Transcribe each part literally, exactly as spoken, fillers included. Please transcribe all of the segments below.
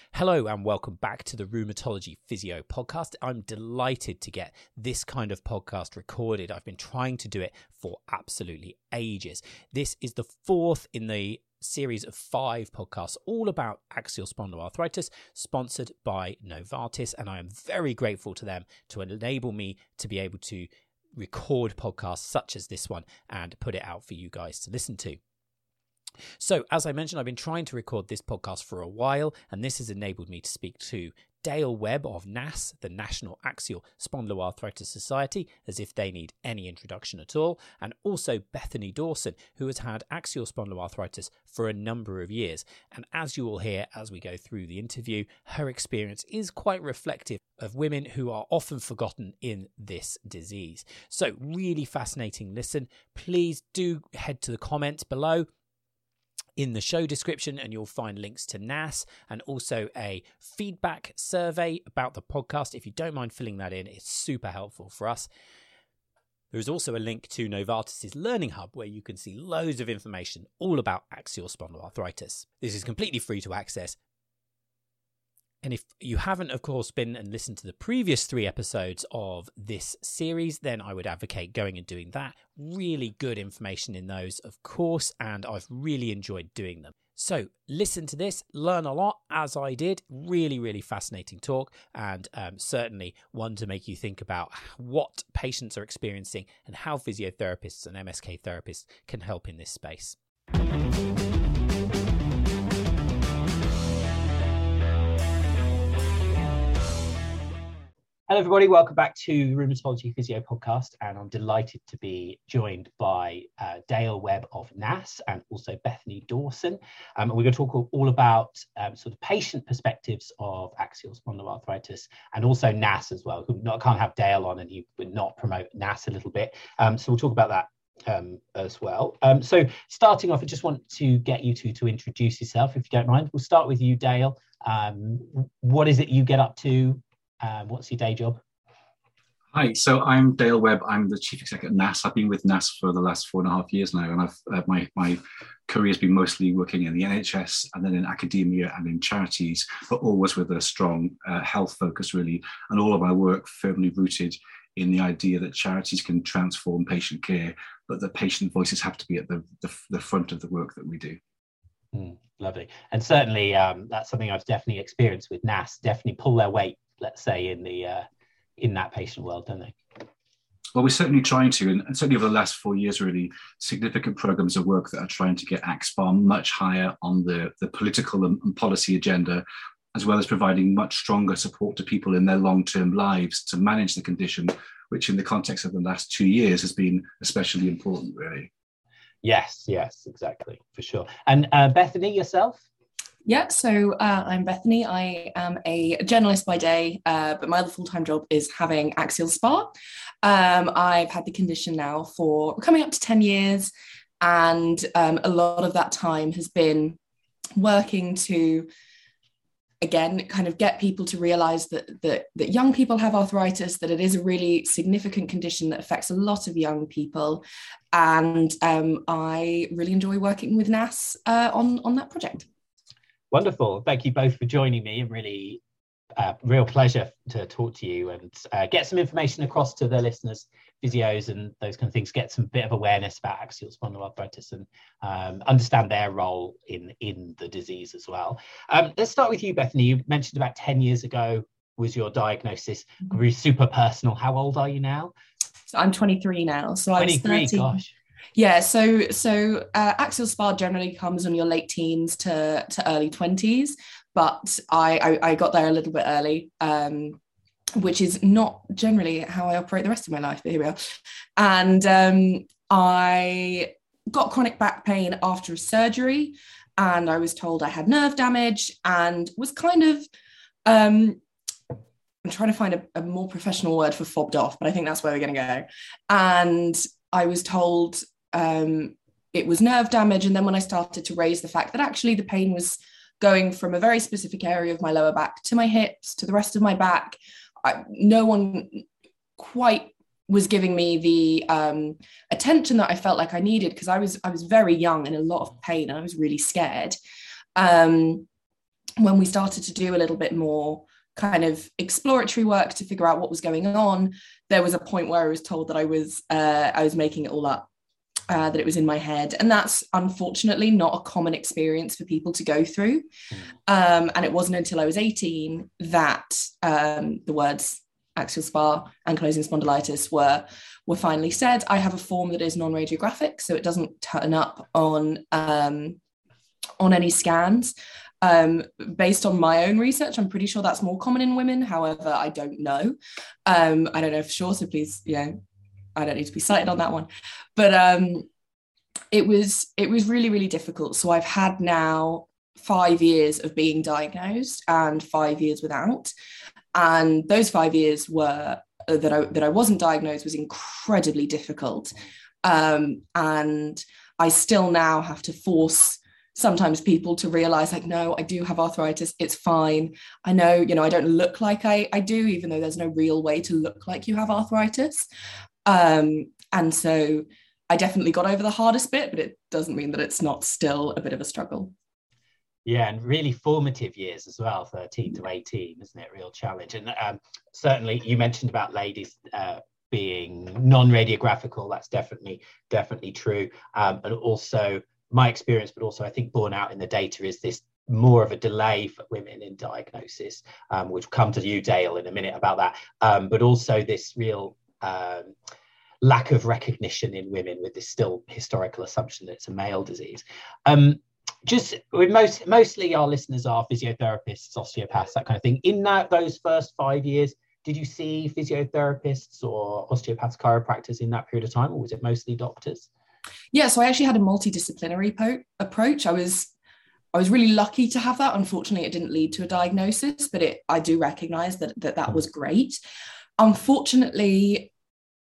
Hello and welcome back to the Rheumatology Physio podcast. I'm delighted to get this kind of podcast recorded. I've been trying to do it for absolutely ages. This is the fourth in the series of five podcasts all about axial spondyloarthritis, sponsored by Novartis, and I am very grateful to them to enable me to be able to record podcasts such as this one and put it out for you guys to listen to. So, as I mentioned, I've been trying to record this podcast for a while, and this has enabled me to speak to Dale Webb of N A S, the National Axial Spondyloarthritis Society, as if they need any introduction at all, and also Bethany Dawson, who has had axial spondyloarthritis for a number of years. And as you will hear as we go through the interview, her experience is quite reflective of women who are often forgotten in this disease. So, really fascinating listen. Please do head to the comments below in the show description, and you'll find links to N A S and also a feedback survey about the podcast. If you don't mind filling that in, it's super helpful for us. There is also a link to Novartis' Learning Hub where you can see loads of information all about axial spondyloarthritis. This is completely free to access. And if you haven't, of course, been and listened to the previous three episodes of this series, then I would advocate going and doing that. Really good information in those, of course, and I've really enjoyed doing them. So listen to this, learn a lot, as I did. Really, really fascinating talk, and um, certainly one to make you think about what patients are experiencing and how physiotherapists and M S K therapists can help in this space. Hello, everybody. Welcome back to the Rheumatology Physio podcast, and I'm delighted to be joined by uh, Dale Webb of N A S and also Bethany Dawson. Um, we're going to talk all about um, sort of patient perspectives of axial spondyloarthritis and also N A S as well. We not, can't have Dale on and he would not promote N A S a little bit. Um, so we'll talk about that um, as well. Um, so starting off, I just want to get you two to introduce yourself, if you don't mind. We'll start with you, Dale. Um, what is it you get up to? Uh, what's your day job? Hi, so I'm Dale Webb. I'm the Chief Executive at N A S. I've been with N A S for the last four and a half years now, and I've uh, my my career has been mostly working in the N H S and then in academia and in charities, but always with a strong uh, health focus, really, and all of my work firmly rooted in the idea that charities can transform patient care, but the patient voices have to be at the the, the front of the work that we do. Mm, lovely, and certainly um, that's something I've definitely experienced with N A S. Definitely pull their weight, let's say, in the uh, in that patient world, don't they? Well, we're certainly trying to, and certainly over the last four years, really, significant programs of work that are trying to get AxSpA much higher on the, the political and, and policy agenda, as well as providing much stronger support to people in their long-term lives to manage the condition, which in the context of the last two years has been especially important, really. Yes, yes, exactly, for sure. And uh, Bethany, yourself? Yeah, so uh, I'm Bethany. I am a journalist by day, uh, but my other full-time job is having axial SpA. Um, I've had the condition now for coming up to ten years, and um, a lot of that time has been working to, again, kind of get people to realise that, that, that young people have arthritis, that it is a really significant condition that affects a lot of young people. And um, I really enjoy working with N A S uh, on, on that project. Wonderful. Thank you both for joining me. And really uh, real pleasure to talk to you and uh, get some information across to the listeners, physios and those kind of things, get some bit of awareness about axial spondyloarthritis and um, understand their role in, in the disease as well. Um, let's start with you, Bethany. You mentioned about ten years ago was your diagnosis. Really super personal. How old are you now? So I'm twenty-three now. So I was twenty-three, thirteen. gosh. Yeah, so so uh, axial SpA generally comes in your late teens to, to early twenties, but I, I, I got there a little bit early, um, which is not generally how I operate the rest of my life, but here we are. And um, I got chronic back pain after a surgery, and I was told I had nerve damage and was kind of, um, I'm trying to find a, a more professional word for fobbed off, but I think that's where we're going to go. And I was told um, it was nerve damage. And then when I started to raise the fact that actually the pain was going from a very specific area of my lower back to my hips, to the rest of my back, I, no one quite was giving me the um, attention that I felt like I needed, because I was I was very young and in a lot of pain, and I was really scared. Um, when we started to do a little bit more kind of exploratory work to figure out what was going on, there was a point where I was told that I was uh, I was making it all up, uh, that it was in my head. And that's unfortunately not a common experience for people to go through. Um, and it wasn't until I was eighteen that um, the words axial spar, ankylosing spondylitis were were finally said. I have a form that is non-radiographic, so it doesn't turn up on um, on any scans. Um, based on my own research, I'm pretty sure that's more common in women. However, I don't know. Um, I don't know for sure, so please, you know, I don't need to be cited on that one. But um, it was it was really, really difficult. So I've had now five years of being diagnosed and five years without. And those five years were uh, that I that I wasn't diagnosed was incredibly difficult. Um, and I still now have to force sometimes people to realize, like, no, I do have arthritis, it's fine. I know, you know, I don't look like I, I do, even though there's no real way to look like you have arthritis. Um, and so I definitely got over the hardest bit, but it doesn't mean that it's not still a bit of a struggle. Yeah, and really formative years as well, thirteen to eighteen, isn't it? Real challenge. And um, certainly you mentioned about ladies uh, being non-radiographical. That's definitely, definitely true. Um, and also my experience, but also I think borne out in the data, is this more of a delay for women in diagnosis, um, which will come to you, Dale, in a minute about that. Um, but also this real um, lack of recognition in women with this still historical assumption that it's a male disease. Um, just with most, mostly our listeners are physiotherapists, osteopaths, that kind of thing. In that, those first five years, did you see physiotherapists or osteopaths, chiropractors in that period of time, or was it mostly doctors? Yeah, so I actually had a multidisciplinary po- approach. I was I was really lucky to have that. Unfortunately, it didn't lead to a diagnosis, but it I do recognize that that, that was great. Unfortunately,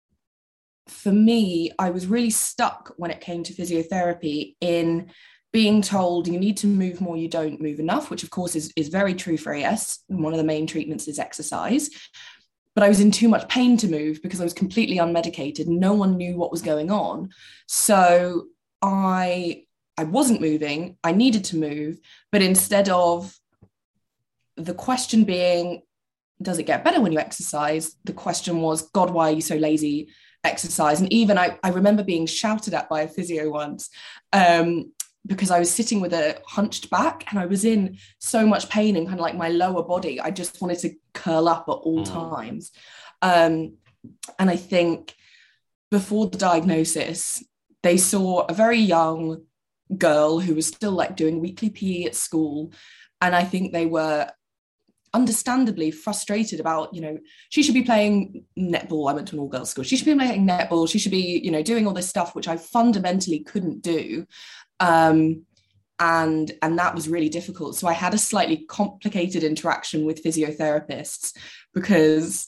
for me, I was really stuck when it came to physiotherapy in being told you need to move more, you don't move enough, which of course is, is very true for A S. One of the main treatments is exercise. But I was in too much pain to move because I was completely unmedicated. No one knew what was going on. So I, I wasn't moving. I needed to move. But instead of the question being, does it get better when you exercise? The question was, God, why are you so lazy? Exercise. And even I, I remember being shouted at by a physio once um, because I was sitting with a hunched back and I was in so much pain in kind of like my lower body. I just wanted to curl up at all mm. times. Um, and I think before the diagnosis, they saw a very young girl who was still like doing weekly P E at school. And I think they were understandably frustrated about, you know, she should be playing netball. I went to an all-girls school. She should be playing netball. She should be, you know, doing all this stuff, which I fundamentally couldn't do. Um, and, and that was really difficult. So I had a slightly complicated interaction with physiotherapists because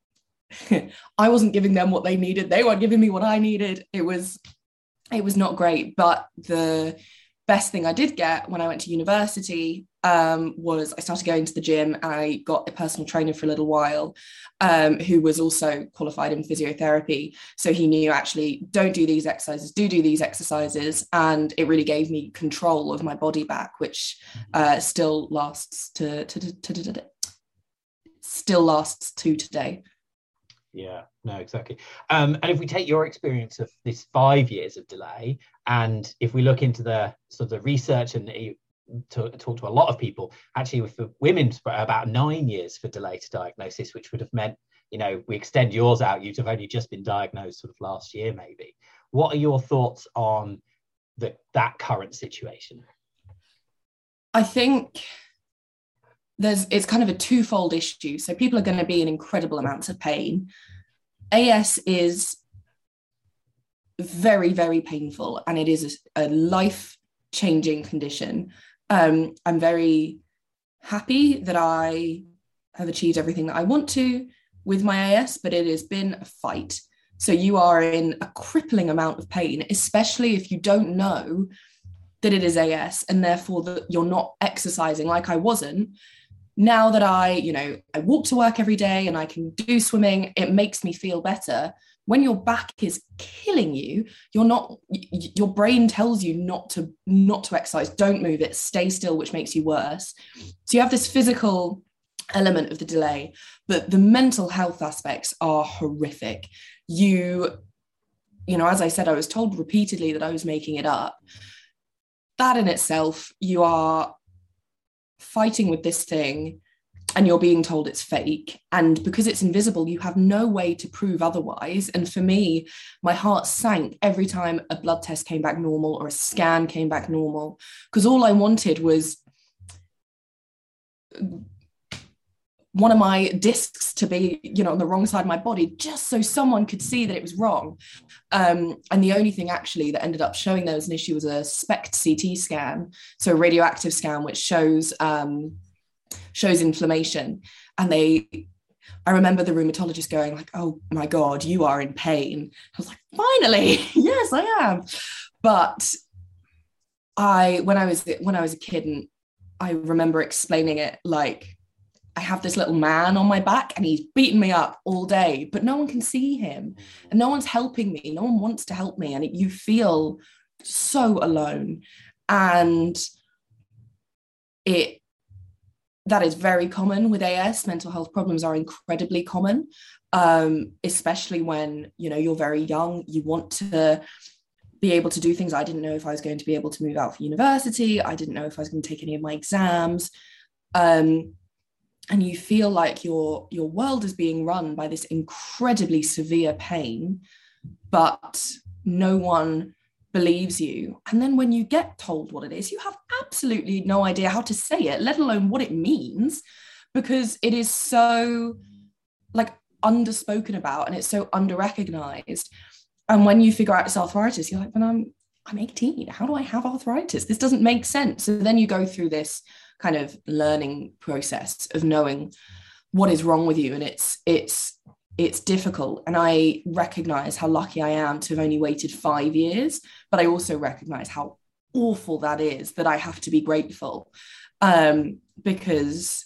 I wasn't giving them what they needed. They weren't giving me what I needed. It was, it was not great. But the best thing I did get when I went to university um, was I started going to the gym and I got a personal trainer for a little while um, who was also qualified in physiotherapy. So he knew actually don't do these exercises, do do these exercises. And it really gave me control of my body back, which uh, still lasts to, to, to, to, to, to still lasts to today. Yeah, no, exactly. Um, and if we take your experience of this five years of delay, and if we look into the sort of the research and the, to talk to a lot of people, actually for women, about nine years for delay to diagnosis, which would have meant, you know, we extend yours out, you'd have only just been diagnosed sort of last year, maybe. What are your thoughts on the, that current situation? I think there's it's kind of a twofold issue. So people are going to be in incredible amounts of pain. A S is very, very painful, and it is a, a life-changing condition. Um, I'm very happy that I have achieved everything that I want to with my A S, but it has been a fight. So you are in a crippling amount of pain, especially if you don't know that it is A S, and therefore that you're not exercising like I wasn't. Now that I, you know, I walk to work every day and I can do swimming, it makes me feel better. when your back is killing you, you're not, your brain tells you not to, not to exercise, don't move it, stay still, which makes you worse. So you have this physical element of the delay, but the mental health aspects are horrific. You, you know, as I said, I was told repeatedly that I was making it up. That in itself, you are fighting with this thing and you're being told it's fake. And because it's invisible, you have no way to prove otherwise. And for me, my heart sank every time a blood test came back normal or a scan came back normal, because all I wanted was one of my discs to be, you know, on the wrong side of my body, just so someone could see that it was wrong. Um, and the only thing actually that ended up showing there was an issue was a SPECT C T scan, so a radioactive scan, which shows um, shows inflammation. And they, I remember the rheumatologist going like, "Oh my God, you are in pain." I was like, "Finally, yes, I am." But I, when I was when I was a kid, and I remember explaining it like, I have this little man on my back and he's beating me up all day, but no one can see him and no one's helping me. No one wants to help me. And it, you feel so alone. And it, that is very common with A S. Mental health problems are incredibly common, um, especially when, you know, you're very young, you want to be able to do things. I didn't know if I was going to be able to move out for university. I didn't know if I was going to take any of my exams. Um, and you feel like your, your world is being run by this incredibly severe pain, but no one believes you. And then when you get told what it is, you have absolutely no idea how to say it, let alone what it means, because it is so like underspoken about and it's so under-recognized. And when you figure out it's arthritis, you're like, but I'm I'm eighteen. How do I have arthritis? This doesn't make sense. So then you go through this kind of learning process of knowing what is wrong with you. And it's it's it's difficult. And I recognize how lucky I am to have only waited five years, but I also recognize how awful that is, that I have to be grateful. Um, because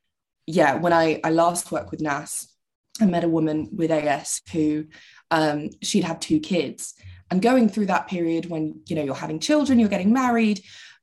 yeah, when I, I last worked with N A S, I met a woman with A S who um, she'd had two kids. And going through that period when, you know, you're having children, you're getting married,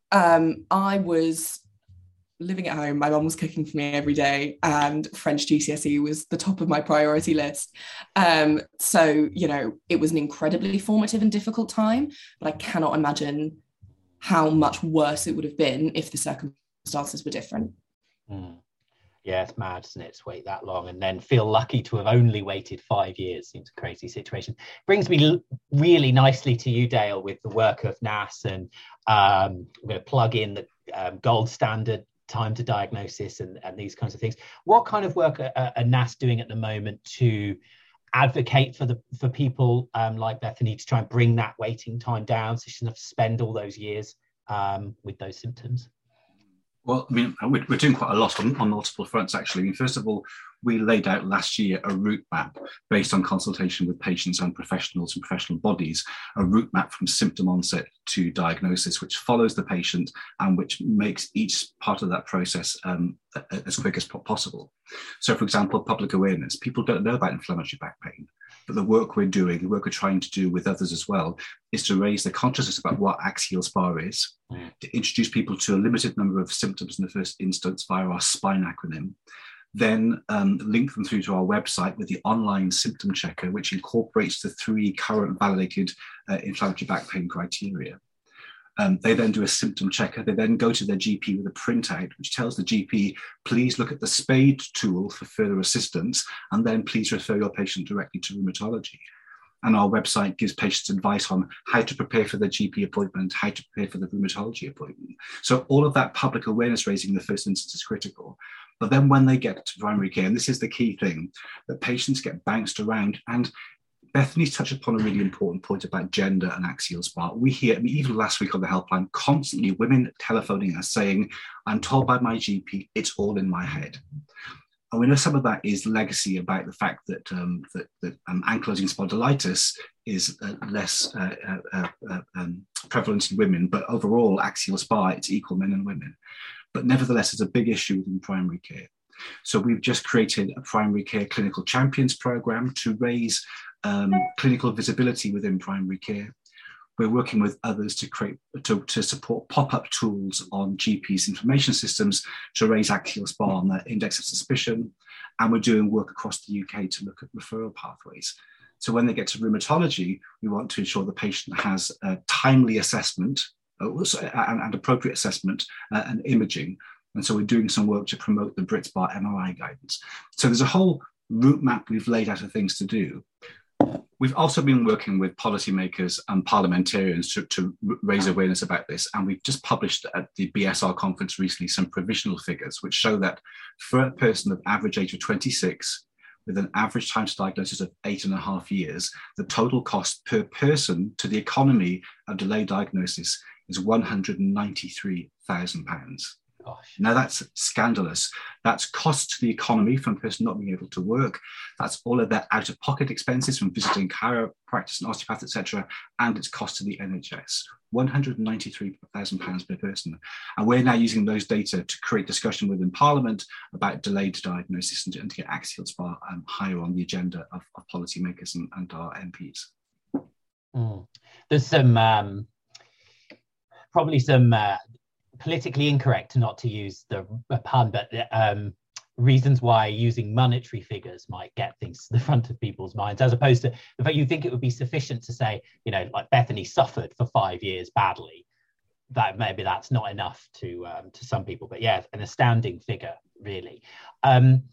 um, I was living at home. My mum was cooking for me every day, and French G C S E was the top of my priority list. Um, so, you know, it was an incredibly formative and difficult time, but I cannot imagine how much worse it would have been if the circumstances were different. Mm. Yeah, it's mad, isn't it, to wait that long and then feel lucky to have only waited five years. Seems a crazy situation. Brings me l- really nicely to you, Dale, with the work of N A S, and um, I'm going to plug in the um, gold standard time to diagnosis and, and these kinds of things. What kind of work are, are N A S doing at the moment to advocate for the for people um, like Bethany to try and bring that waiting time down so she doesn't have to spend all those years um, with those symptoms? Well, I mean, we're, we're doing quite a lot on, on multiple fronts, actually. I mean, first of all, we laid out last year a route map based on consultation with patients and professionals and professional bodies, a route map from symptom onset to diagnosis, which follows the patient and which makes each part of that process um, as quick as possible. So, for example, public awareness. People don't know about inflammatory back pain, but the work we're doing, the work we're trying to do with others as well, is to raise the consciousness about what axial SPA is, mm. to introduce people to a limited number of symptoms in the first instance via our SPINE acronym, then um, link them through to our website with the online symptom checker, which incorporates the three current validated uh, inflammatory back pain criteria. Um, they then do a symptom checker. They then go to their G P with a printout, which tells the G P, please look at the SPADE tool for further assistance, and then please refer your patient directly to rheumatology. And our website gives patients advice on how to prepare for their G P appointment, how to prepare for the rheumatology appointment. So all of that public awareness raising in the first instance is critical. But then when they get to primary care, and this is the key thing, that patients get bounced around. And Bethany's touched upon a really important point about gender and axial SPA. We hear, I mean, even last week on the helpline, constantly women telephoning us saying, I'm told by my G P, it's all in my head. And we know some of that is legacy about the fact that, um, that, that um, ankylosing spondylitis is uh, less uh, uh, uh, um, prevalent in women, but overall axial SPA, it's equal men and women. But nevertheless, it's a big issue within primary care. So we've just created a primary care clinical champions program to raise um, clinical visibility within primary care. We're working with others to create to, to support pop-up tools on G Ps' information systems to raise axial S P A on the index of suspicion. And we're doing work across the U K to look at referral pathways. So when they get to rheumatology, we want to ensure the patient has a timely assessment uh, and, and appropriate assessment uh, and imaging. And so we're doing some work to promote the Brits Bar M R I guidance. So there's a whole route map we've laid out of things to do. We've also been working with policymakers and parliamentarians to, to raise awareness about this. And we've just published at the B S R conference recently some provisional figures, which show that for a person of average age of twenty-six, with an average time to diagnosis of eight and a half years, the total cost per person to the economy of delayed diagnosis is one hundred ninety-three thousand pounds. Gosh. Now that's scandalous. That's cost to the economy from a person not being able to work. That's all of their out-of-pocket expenses from visiting chiropractors and osteopaths, et cetera, and it's cost to the N H S. one hundred ninety-three thousand pounds per person. And we're now using those data to create discussion within Parliament about delayed diagnosis and to, and to get axial S P A um, higher on the agenda of, of policymakers and, and our M Ps. Mm. There's some, um, probably some, uh, politically incorrect, not to use the pun, but um, reasons why using monetary figures might get things to the front of people's minds, as opposed to the fact you think it would be sufficient to say, you know, like Bethany suffered for five years badly. That maybe that's not enough to um, to some people, but yeah, an astounding figure, really. Um,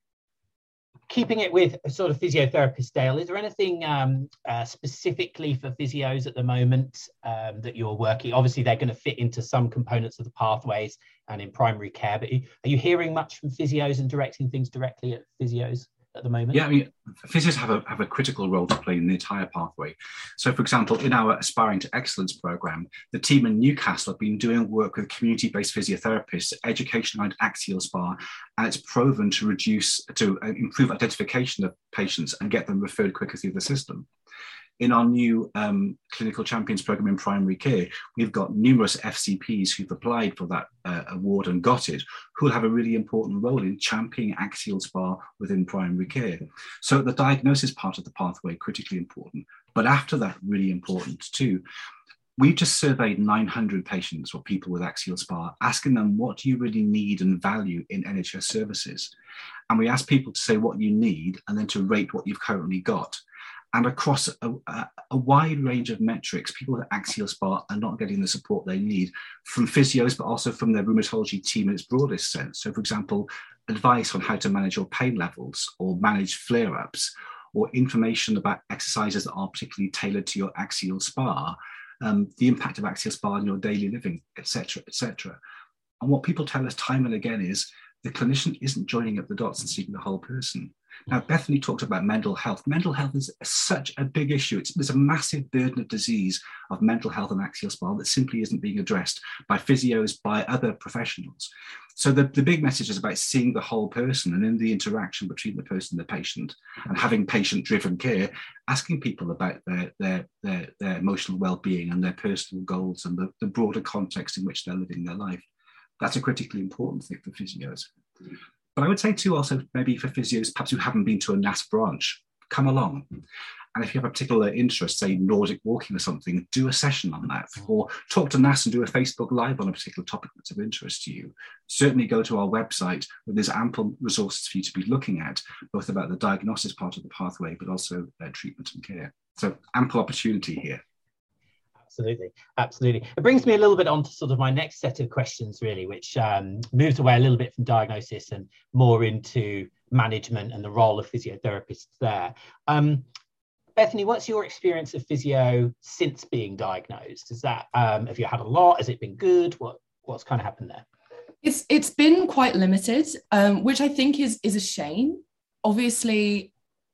keeping it with sort of physiotherapist, Dale, is there anything um, uh, specifically for physios at the moment um, that you're working? Obviously, they're going to fit into some components of the pathways and in primary care, but are you hearing much from physios and directing things directly at physios at the moment? Yeah, I mean, physios have a, have a critical role to play in the entire pathway. So, for example, in our Aspiring to Excellence programme, the team in Newcastle have been doing work with community-based physiotherapists, education around axial S P A, and it's proven to reduce, to improve identification of patients and get them referred quicker through the system. In our new um, Clinical Champions programme in primary care, we've got numerous F C Ps who've applied for that uh, award and got it, who will have a really important role in championing axial S P A within primary care. So the diagnosis part of the pathway, critically important, but after that, really important too. We've just surveyed nine hundred patients or people with axial S P A, asking them what do you really need and value in N H S services. And we asked people to say what you need and then to rate what you've currently got. And across a, a, a wide range of metrics, people with axial S P A are not getting the support they need from physios, but also from their rheumatology team in its broadest sense. So, for example, advice on how to manage your pain levels or manage flare-ups, or information about exercises that are particularly tailored to your axial S P A, um, the impact of axial S P A on your daily living, et cetera, et cetera. And what people tell us time and again is the clinician isn't joining up the dots and seeing the whole person. Now, Bethany talked about mental health. Mental health is such a big issue. It's, there's a massive burden of disease of mental health and axial S P A that simply isn't being addressed by physios, by other professionals. So the, the big message is about seeing the whole person and in the interaction between the person and the patient, and having patient-driven care, asking people about their, their, their, their emotional well-being and their personal goals and the, the broader context in which they're living their life. That's a critically important thing for physios. But I would say too, also maybe for physios, perhaps who haven't been to a N A S branch, come along. And if you have a particular interest, say Nordic walking or something, do a session on that, or talk to N A S and do a Facebook Live on a particular topic that's of interest to you. Certainly go to our website where there's ample resources for you to be looking at, both about the diagnosis part of the pathway, but also uh, treatment and care. So ample opportunity here. Absolutely, absolutely. It brings me a little bit on to sort of my next set of questions, really, which um, moves away a little bit from diagnosis and more into management and the role of physiotherapists there. Um, Bethany, what's your experience of physio since being diagnosed? Is that um, have you had a lot? Has it been good? What what's kind of happened there? It's it's been quite limited, um, which I think is is a shame. Obviously,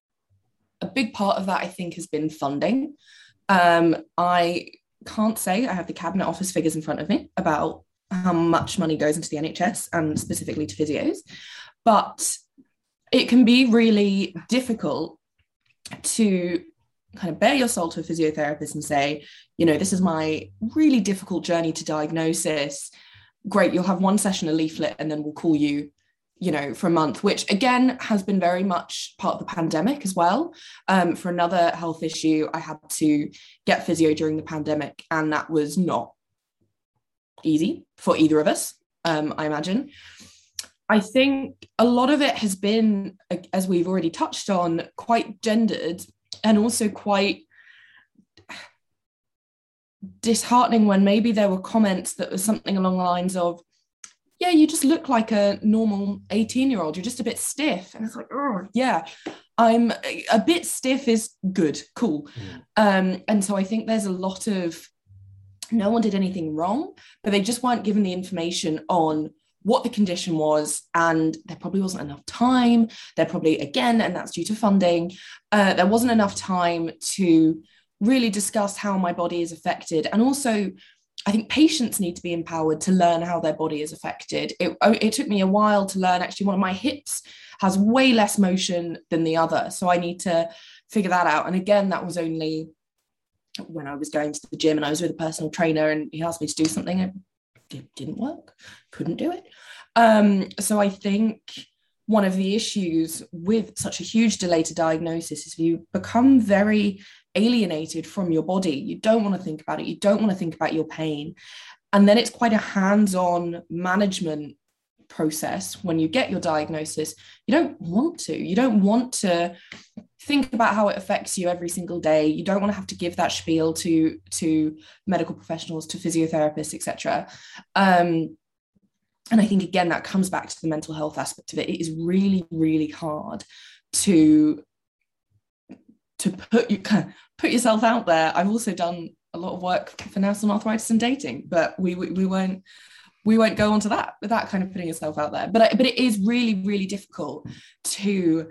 a big part of that I think has been funding. Um, I can't say I have the Cabinet Office figures in front of me about how much money goes into the N H S and specifically to physios, but it can be really difficult to kind of bare your soul to a physiotherapist and say, you know, this is my really difficult journey to diagnosis. Great, you'll have one session, a leaflet, and then we'll call you you know, for a month, which again has been very much part of the pandemic as well. Um, for another health issue, I had to get physio during the pandemic, and that was not easy for either of us, um, I imagine. I think a lot of it has been, as we've already touched on, quite gendered and also quite disheartening when maybe there were comments that was something along the lines of, yeah, you just look like a normal eighteen year old. You're just a bit stiff. And it's like, oh, yeah, I'm a bit stiff is good, cool. Mm. Um, and so I think there's a lot of, no one did anything wrong, but they just weren't given the information on what the condition was. And there probably wasn't enough time. There probably, again, and that's due to funding, uh, there wasn't enough time to really discuss how my body is affected. And also, I think patients need to be empowered to learn how their body is affected. It, it took me a while to learn, actually, one of my hips has way less motion than the other. So I need to figure that out. And again, that was only when I was going to the gym and I was with a personal trainer and he asked me to do something. It didn't work, couldn't do it. Um, so I think one of the issues with such a huge delay to diagnosis is you become very alienated from your body. You don't want to think about it. You don't want to think about your pain. And then it's quite a hands-on management process when you get your diagnosis. You don't want to. You don't want to think about how it affects you every single day. You don't want to have to give that spiel to, to medical professionals, to physiotherapists, et cetera. Um, and I think, again, that comes back to the mental health aspect of it. It is really, really hard to to put you put yourself out there. I've also done a lot of work for N A S on arthritis and dating, but we we, we won't we won't go on to that without kind of putting yourself out there. But but it is really, really difficult to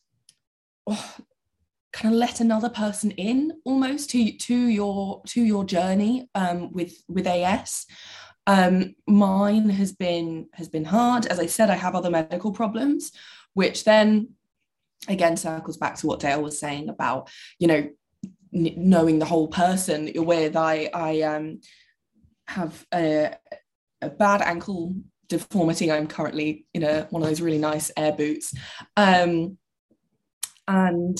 oh, kind of let another person in almost to to your to your journey um, with with A S. Um, mine has been has been hard. As I said, I have other medical problems, which then again circles back to what Dale was saying about, you know, n- knowing the whole person that you're with. I I um have a, a bad ankle deformity. I'm currently in a one of those really nice air boots, um, and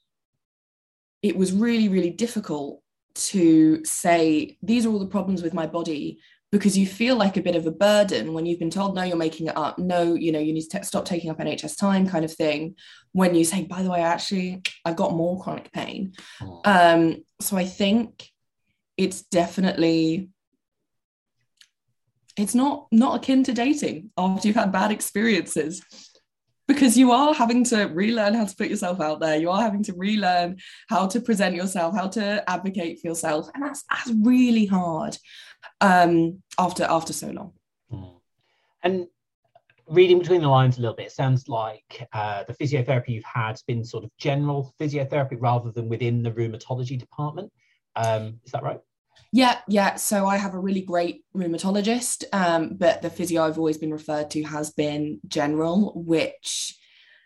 it was really, really difficult to say these are all the problems with my body, because you feel like a bit of a burden when you've been told, no, you're making it up. No, you know, you need to t- stop taking up N H S time, kind of thing. When you say, by the way, actually, I've got more chronic pain. Oh. Um, so I think it's definitely, it's not, not akin to dating after you've had bad experiences, because you are having to relearn how to put yourself out there. You are having to relearn how to present yourself, how to advocate for yourself. And that's, that's really hard um, after, after so long. Mm. And reading between the lines a little bit, it sounds like uh, the physiotherapy you've had has been sort of general physiotherapy rather than within the rheumatology department. Um, is that right? Yeah, yeah. So I have a really great rheumatologist, um, but the physio I've always been referred to has been general, which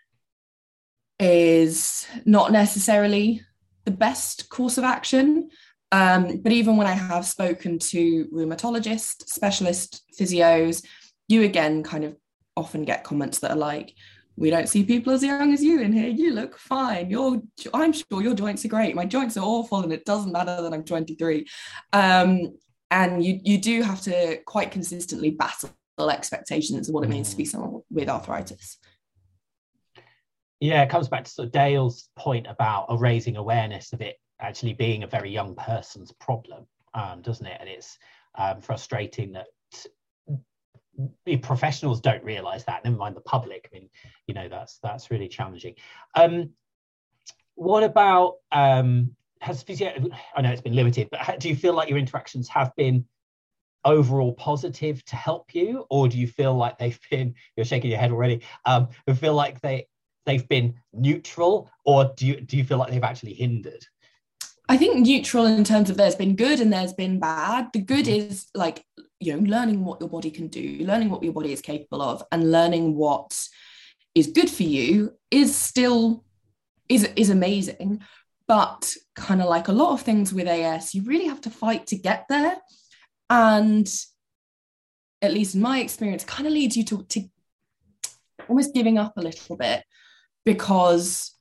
is not necessarily the best course of action. Um, but even when I have spoken to rheumatologists, specialist physios, you again kind of often get comments that are like, we don't see people as young as you in here. You look fine. You're, I'm sure your joints are great. My joints are awful, and it doesn't matter that I'm twenty-three. Um, and you you do have to quite consistently battle expectations of what it means to be someone with arthritis. Yeah, it comes back to sort of Dale's point about uh, raising awareness of it actually being a very young person's problem, um, doesn't it? And it's um, frustrating that professionals don't realize that, never mind the public. I mean, you know, that's that's really challenging. Um what about um has physio I know it's been limited, but how, do you feel like your interactions have been overall positive to help you, or do you feel like they've been, you're shaking your head already, um you feel like they they've been neutral, or do you do you feel like they've actually hindered? I think neutral in terms of there's been good and there's been bad. The good is like, you know, learning what your body can do, learning what your body is capable of, and learning what is good for you is still is is amazing. But kind of like a lot of things with A S, you really have to fight to get there. And at least in my experience, kind of leads you to, to almost giving up a little bit, because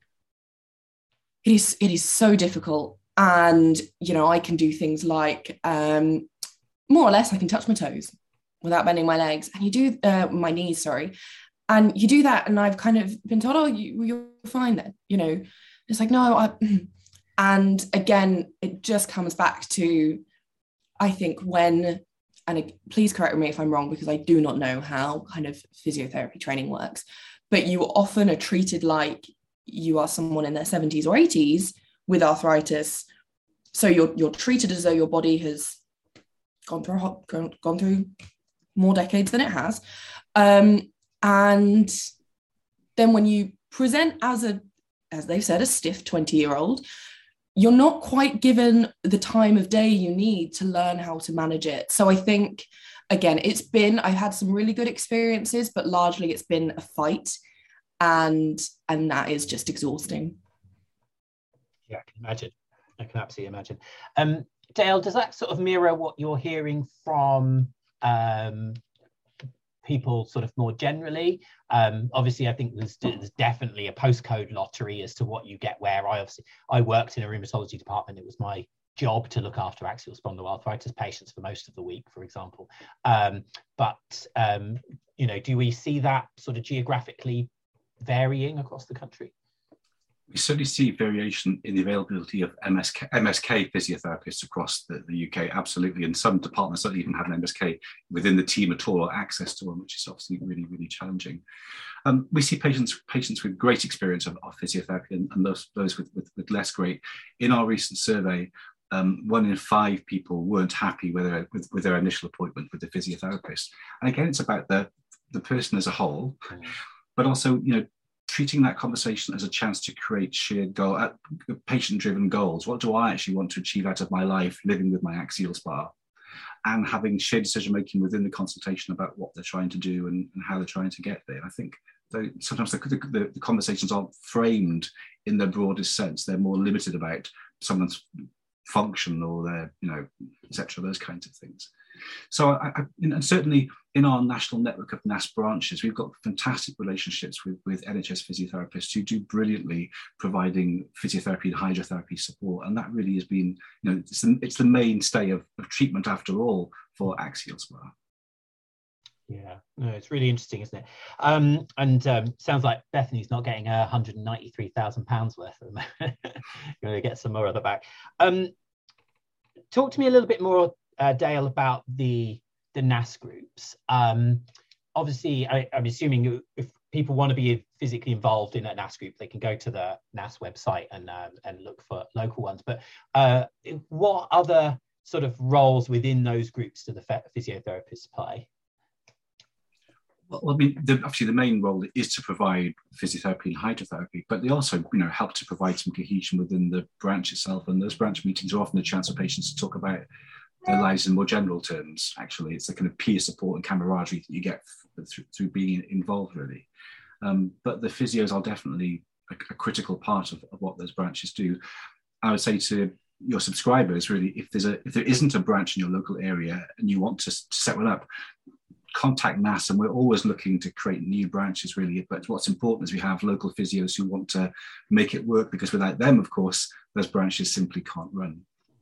it is it is so difficult. And, you know, I can do things like, um, more or less, I can touch my toes without bending my legs, and you do, uh, my knees, sorry. And you do that, and I've kind of been told, oh, you, you're fine then, you know. It's like, no, I, and again, it just comes back to, I think when, and it, please correct me if I'm wrong, because I do not know how kind of physiotherapy training works, but you often are treated like you are someone in their seventies or eighties with arthritis. So you're you're treated as though your body has gone through a, gone, gone through more decades than it has. Um, and then when you present as a, as they've said, a stiff twenty-year-old, you're not quite given the time of day you need to learn how to manage it. So I think, again, it's been, I've had some really good experiences, but largely it's been a fight. And and that is just exhausting. Yeah, I can imagine. I can absolutely imagine. Um, Dale, does that sort of mirror what you're hearing from um, people sort of more generally? Um, obviously, I think there's, there's definitely a postcode lottery as to what you get where. I obviously, I worked in a rheumatology department. It was my job to look after axial spondyloarthritis patients for most of the week, for example. Um, but, um, you know, do we see that sort of geographically varying across the country? We certainly see variation in the availability of M S K, M S K physiotherapists across the, the U K, absolutely. And some departments don't even have an M S K within the team at all, or access to one, which is obviously really, really challenging. Um, we see patients patients with great experience of, of physiotherapy, and, and those, those with, with, with less great. In our recent survey, um, one in five people weren't happy with their, with, with their initial appointment with the physiotherapist. And again, it's about the, the person as a whole, mm. but also, you know, treating that conversation as a chance to create shared goal, uh, patient-driven goals. What do I actually want to achieve out of my life living with my axial spar? And having shared decision-making within the consultation about what they're trying to do and, and how they're trying to get there. And I think they, sometimes the, the, the conversations aren't framed in their broadest sense. They're more limited about someone's function or their, you know, et cetera, those kinds of things. So I, I, and certainly in our national network of N A S branches, we've got fantastic relationships with, with N H S physiotherapists who do brilliantly providing physiotherapy and hydrotherapy support. And that really has been, you know, it's the, it's the mainstay of, of treatment after all for axial spar. Yeah, no, it's really interesting, isn't it? Um, and um, sounds like Bethany's not getting one hundred ninety-three thousand pounds worth of them. You're going to get some more of that back. Um, talk to me a little bit more, uh, Dale, about the the N A S groups. Um, obviously, I, I'm assuming if people want to be physically involved in a N A S group, they can go to the N A S website and um, and look for local ones. But uh, what other sort of roles within those groups do the physiotherapists play? Well, I mean, the, obviously the main role is to provide physiotherapy and hydrotherapy, but they also, you know, help to provide some cohesion within the branch itself. And those branch meetings are often a chance for patients to talk about their lives in more general terms. Actually, it's the kind of peer support and camaraderie that you get through, through being involved, really. Um, but the physios are definitely a, a critical part of, of what those branches do. I would say to your subscribers, really, if there's a if there isn't a branch in your local area and you want to, to set one up, contact N A S, and we're always looking to create new branches, really. But what's important is we have local physios who want to make it work, because without them, of course, those branches simply can't run.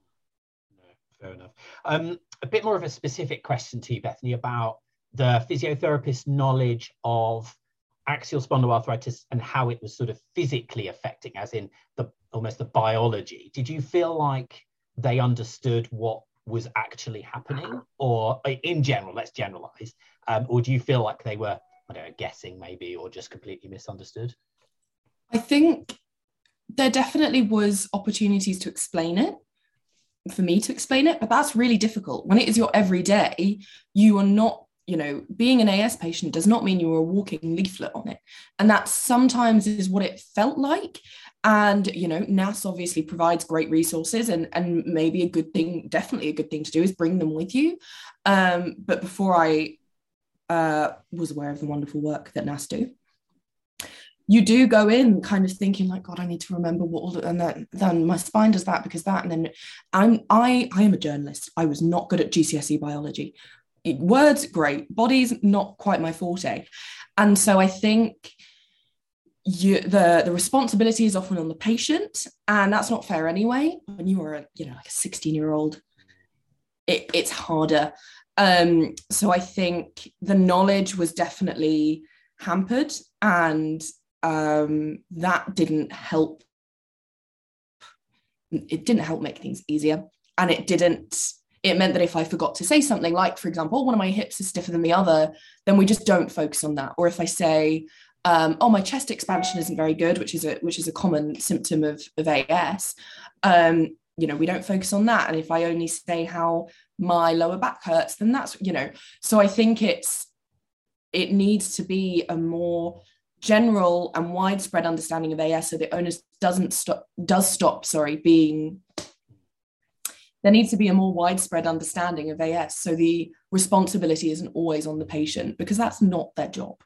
Fair enough. Um, a bit more of a specific question to you, Bethany, about the physiotherapist's knowledge of axial spondyloarthritis and how it was sort of physically affecting, as in the almost the biology. Did you feel like they understood what was actually happening, or in general, let's generalize, um, or do you feel like they were, I don't know, guessing maybe, or just completely misunderstood? I think there definitely was opportunities to explain it, for me to explain it, but that's really difficult. When it is your everyday, you are not, you know, being an A S patient does not mean you're a walking leaflet on it. And that sometimes is what it felt like. And, you know, N A S obviously provides great resources, and, and maybe a good thing, definitely a good thing to do is bring them with you. Um, but before I uh, was aware of the wonderful work that N A S do, you do go in kind of thinking like, God, I need to remember what all the, and then, then my spine does that because that, and then I'm, I, I am a journalist. I was not good at G C S E biology. Words, great. Bodies, not quite my forte. And so I think you, the, the responsibility is often on the patient, and that's not fair anyway. When you are, you know, like a sixteen-year-old, it, it's harder. Um, so I think the knowledge was definitely hampered, and um, that didn't help. It didn't help make things easier, and it didn't. It meant that if I forgot to say something, like, for example, one of my hips is stiffer than the other, then we just don't focus on that. Or if I say, um, oh, my chest expansion isn't very good, which is a which is a common symptom of, of A S, um, you know, we don't focus on that. And if I only say how my lower back hurts, then that's, you know, so I think it's, it needs to be a more general and widespread understanding of A S, so the onus doesn't stop, does stop, sorry, being, there needs to be a more widespread understanding of A S. So the responsibility isn't always on the patient, because that's not their job.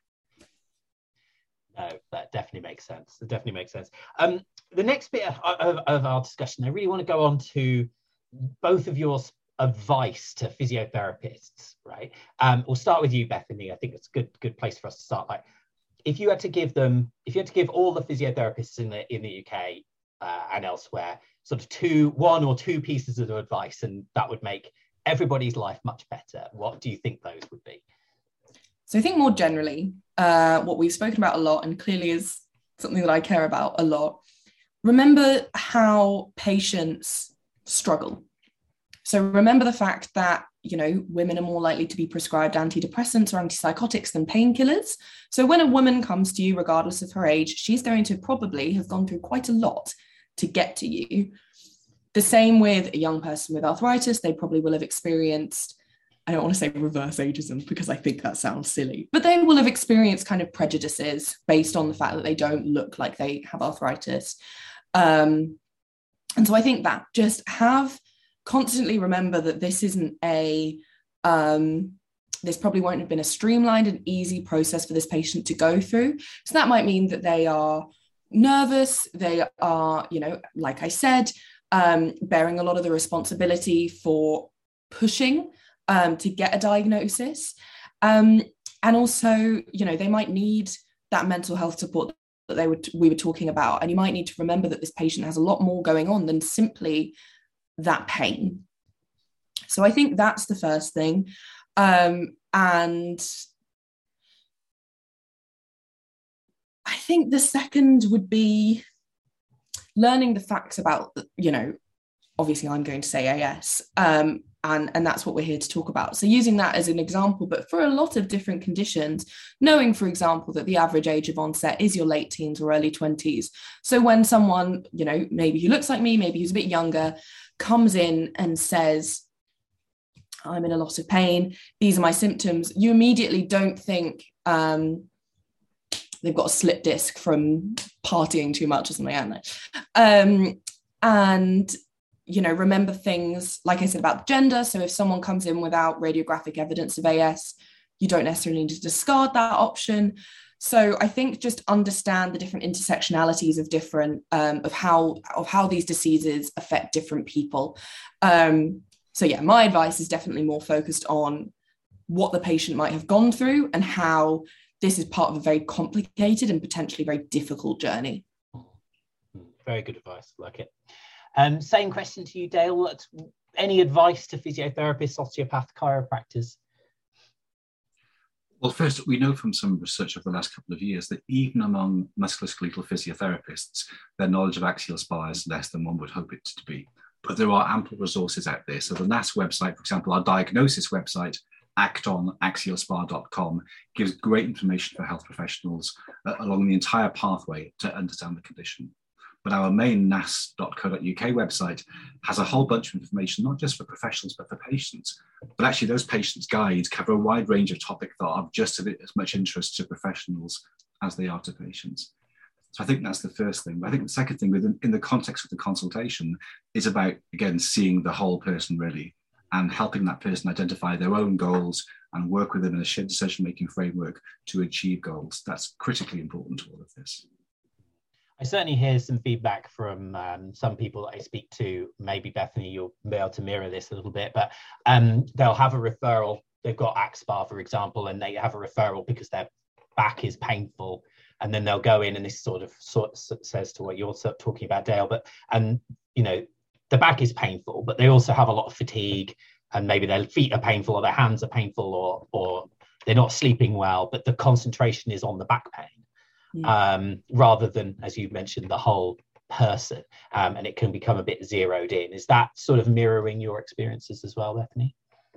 No, that definitely makes sense. That definitely makes sense. Um, the next bit of, of, of our discussion, I really want to go on to both of your advice to physiotherapists, right? Um, we'll start with you, Bethany. I think it's a good, good place for us to start. Like, if you had to give them, if you had to give all the physiotherapists in the in the U K uh, and elsewhere, sort of two, one or two pieces of advice, and that would make everybody's life much better, what do you think those would be? So I think more generally, uh, what we've spoken about a lot, and clearly is something that I care about a lot, remember how patients struggle. So remember the fact that, you know, women are more likely to be prescribed antidepressants or antipsychotics than painkillers. So when a woman comes to you, regardless of her age, she's going to probably have gone through quite a lot to get to you. The same with a young person with arthritis. They probably will have experienced, I don't want to say reverse ageism because I think that sounds silly, but they will have experienced kind of prejudices based on the fact that they don't look like they have arthritis. Um, and so I think that just have, constantly remember that this isn't a, um, this probably won't have been a streamlined and easy process for this patient to go through. So that might mean that they are nervous, they are, you know, like I said, um, bearing a lot of the responsibility for pushing um, to get a diagnosis. Um, and also, you know, they might need that mental health support that they would, we were talking about. And you might need to remember that this patient has a lot more going on than simply that pain. So I think that's the first thing. Um, and I think the second would be learning the facts about, you know, obviously I'm going to say A S, um, and, and that's what we're here to talk about. So using that as an example, but for a lot of different conditions, knowing, for example, that the average age of onset is your late teens or early twenties. So when someone, you know, maybe who looks like me, maybe who's a bit younger, comes in and says, I'm in a lot of pain, these are my symptoms, you immediately don't think um, they've got a slip disc from partying too much or something, haven't they? Um, and, you know, remember things, like I said, about gender. So if someone comes in without radiographic evidence of A S, you don't necessarily need to discard that option. So I think just understand the different intersectionalities of different, um, of how of how these diseases affect different people. Um, so yeah, my advice is definitely more focused on what the patient might have gone through and how this is part of a very complicated and potentially very difficult journey. Very good advice, like it. Um, same question to you, Dale. What, any advice to physiotherapists, osteopath, chiropractors? Well, first, we know from some research over the last couple of years that even among musculoskeletal physiotherapists, their knowledge of axial S P A is less than one would hope it to be. But there are ample resources out there. So the N A S website, for example, our diagnosis website, acton axial spa dot com, gives great information for health professionals uh, along the entire pathway to understand the condition. But our main N A S dot co dot U K website has a whole bunch of information, not just for professionals, but for patients. But actually those patients' guides cover a wide range of topics that are just of as much interest to professionals as they are to patients. So I think that's the first thing. But I think the second thing within in the context of the consultation is about, again, seeing the whole person really and helping that person identify their own goals and work with them in a shared decision-making framework to achieve goals. That's critically important to all of this. I certainly hear some feedback from um, some people that I speak to. Maybe Bethany, you'll be able to mirror this a little bit, but um, they'll have a referral. They've got A C S P A, for example, and they have a referral because they're back is painful, and then they'll go in, and this sort of sort of says to what you're talking about, Dale, but and you know the back is painful, but they also have a lot of fatigue, and maybe their feet are painful or their hands are painful, or or they're not sleeping well, but the concentration is on the back pain, mm. um, rather than, as you mentioned, the whole person, um, and it can become a bit zeroed in. Is that sort of mirroring your experiences as well, Bethany?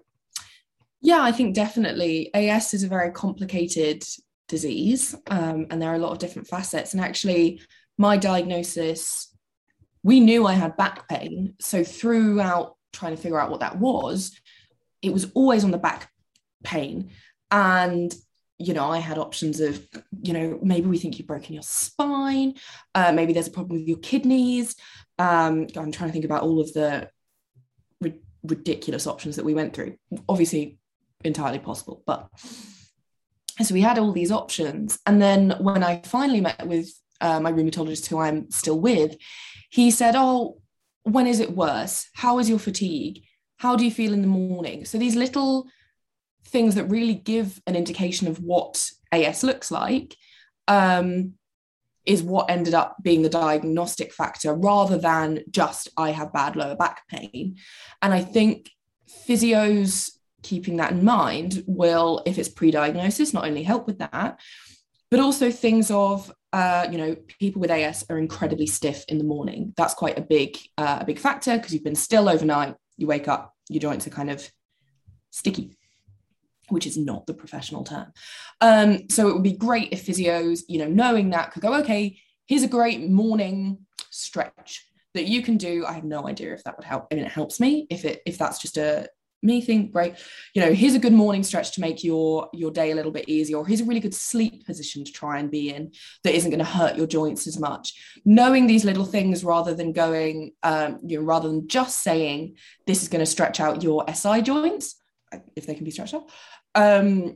Yeah, I think definitely. A S is a very complicated disease, um, and there are a lot of different facets. And actually, my diagnosis, we knew I had back pain. So throughout trying to figure out what that was, it was always on the back pain. And, you know, I had options of, you know, maybe we think you've broken your spine, uh, maybe there's a problem with your kidneys. Um, I'm trying to think about all of the ri- ridiculous options that we went through. Obviously, entirely possible, but so we had all these options. And then when I finally met with uh, my rheumatologist, who I'm still with, he said, oh, when is it worse? How is your fatigue? How do you feel in the morning? So these little things that really give an indication of what A S looks like um, is what ended up being the diagnostic factor, rather than just I have bad lower back pain. And I think physios keeping that in mind will, if it's pre-diagnosis, not only help with that, but also things of, uh, you know, people with A S are incredibly stiff in the morning. That's quite a big, uh, a big factor, because you've been still overnight, you wake up, your joints are kind of sticky, which is not the professional term. Um, so it would be great if physios, you know, knowing that, could go, okay, here's a great morning stretch that you can do. I have no idea if that would help. I mean, it helps me if it, if that's just a me think, right, you know, here's a good morning stretch to make your your day a little bit easier, or here's a really good sleep position to try and be in that isn't going to hurt your joints as much. Knowing these little things, rather than going, um, you know, rather than just saying this is going to stretch out your S I joints, if they can be stretched out, um,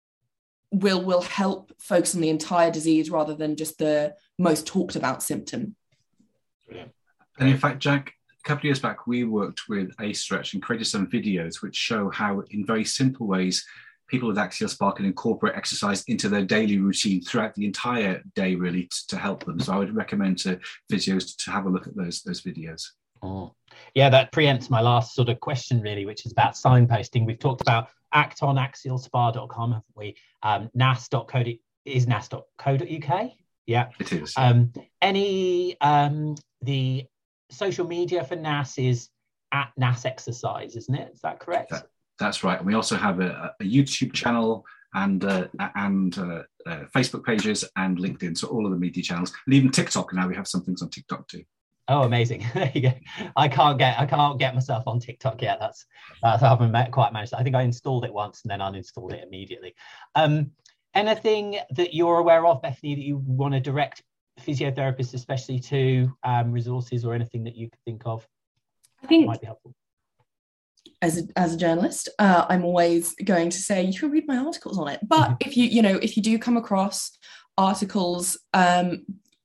will will help focus on the entire disease rather than just the most talked about symptom. Brilliant. And in fact, Jack, a couple of years back, we worked with A Stretch and created some videos which show how, in very simple ways, people with axial SpA can incorporate exercise into their daily routine throughout the entire day, really, to, to help them. So I would recommend to physios to have a look at those, those videos. Oh. Yeah, that preempts my last sort of question, really, which is about signposting. We've talked about acton axial spa dot com, haven't we? Um, nas dot co is nas dot co dot uk? Yeah. It is. Um, any, um, the social media for N A S is at N A S Exercise, isn't it? Is that correct? That, that's right. And we also have a, a YouTube channel and uh, and uh, uh, Facebook pages and LinkedIn. So all of the media channels, and even TikTok. Now we have some things on TikTok too. Oh, amazing! There you go. I can't get I can't get myself on TikTok yet. That's that's I haven't met, quite managed. I think I installed it once and then uninstalled it immediately. Um, anything that you're aware of, Bethany, that you want to direct physiotherapists especially to, um, resources or anything that you could think of? I think might be helpful. As a, as a journalist, uh, I'm always going to say you can read my articles on it. But mm-hmm. if you you know if you do come across articles um,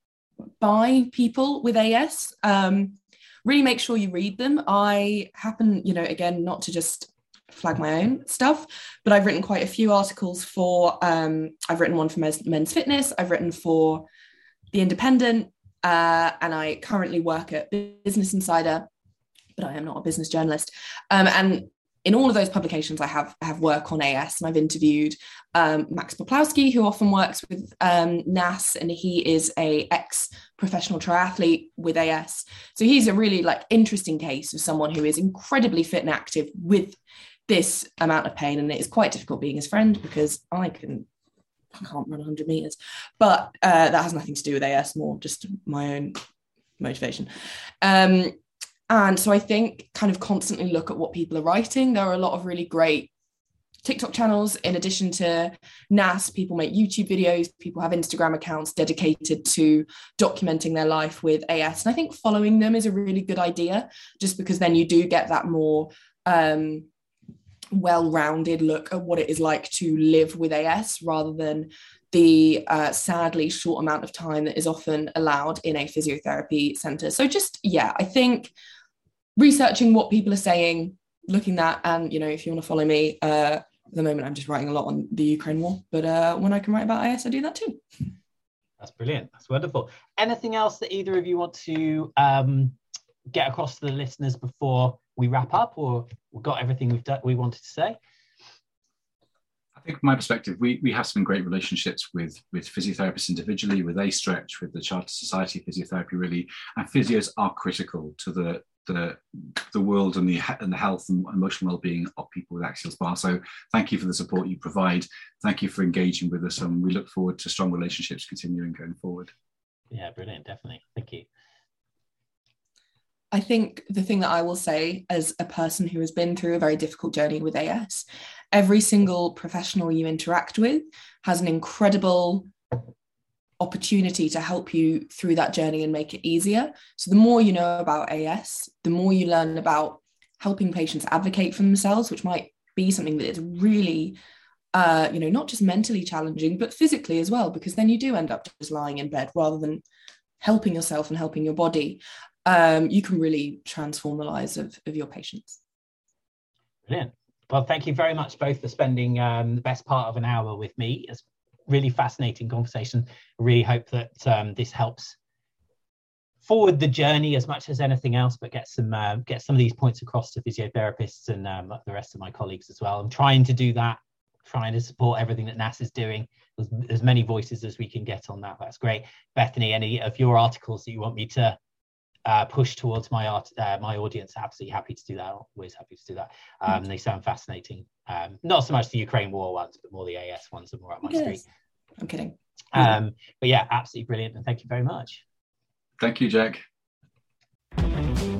by people with A S, um, really make sure you read them. I happen, you know, again, not to just flag my own stuff, but I've written quite a few articles for. Um, I've written one for Men's, Men's Fitness. I've written for The Independent, uh, and I currently work at Business Insider, but I am not a business journalist. Um, and in all of those publications, I have, have work on A S, and I've interviewed um, Max Poplawski, who often works with um, N A S, and he is a ex-professional triathlete with A S. So he's a really like interesting case of someone who is incredibly fit and active with this amount of pain, and it is quite difficult being his friend because I can I can't run one hundred meters, but uh, that has nothing to do with A S, more just my own motivation. Um, and so I think kind of constantly look at what people are writing. There are a lot of really great TikTok channels. In addition to N A S, people make YouTube videos, people have Instagram accounts dedicated to documenting their life with A S. And I think following them is a really good idea, just because then you do get that more um, well-rounded look at what it is like to live with A S, rather than the uh, sadly short amount of time that is often allowed in a physiotherapy centre. So just, yeah, I think researching what people are saying, looking at, and, you know, if you want to follow me, uh, at the moment, I'm just writing a lot on the Ukraine war. But uh, when I can write about I S, I do that too. That's brilliant. That's wonderful. Anything else that either of you want to um, get across to the listeners before we wrap up, or we've got everything we've done, we wanted to say? I think from my perspective, we, we have some great relationships with, with physiotherapists individually, with A-Stretch, with the Chartered Society of Physiotherapy, really. And physios are critical to the the, the world and the, and the health and emotional well-being of people with axial S P A. So thank you for the support you provide. Thank you for engaging with us. And we look forward to strong relationships continuing going forward. Yeah, brilliant. Definitely. Thank you. I think the thing that I will say as a person who has been through a very difficult journey with A S, every single professional you interact with has an incredible opportunity to help you through that journey and make it easier. So the more you know about A S, the more you learn about helping patients advocate for themselves, which might be something that is really, uh, you know, not just mentally challenging, but physically as well, because then you do end up just lying in bed rather than helping yourself and helping your body. Um, you can really transform the lives of, of your patients. Brilliant. Well, thank you very much both for spending um, the best part of an hour with me. It's really fascinating conversation. I really hope that um, this helps forward the journey as much as anything else, but get some uh, get some of these points across to physiotherapists and um, the rest of my colleagues as well. I'm trying to do that, trying to support everything that N A S is doing. As, as many voices as we can get on that. That's great. Bethany, any of your articles that you want me to uh, push towards my art, uh, my audience, absolutely happy to do that. Always happy to do that. Um, they sound fascinating. Um, not so much the Ukraine war ones, but more the A S ones are more up my Yes. street. I'm kidding. Um, but yeah, absolutely brilliant. And thank you very much. Thank you, Jack.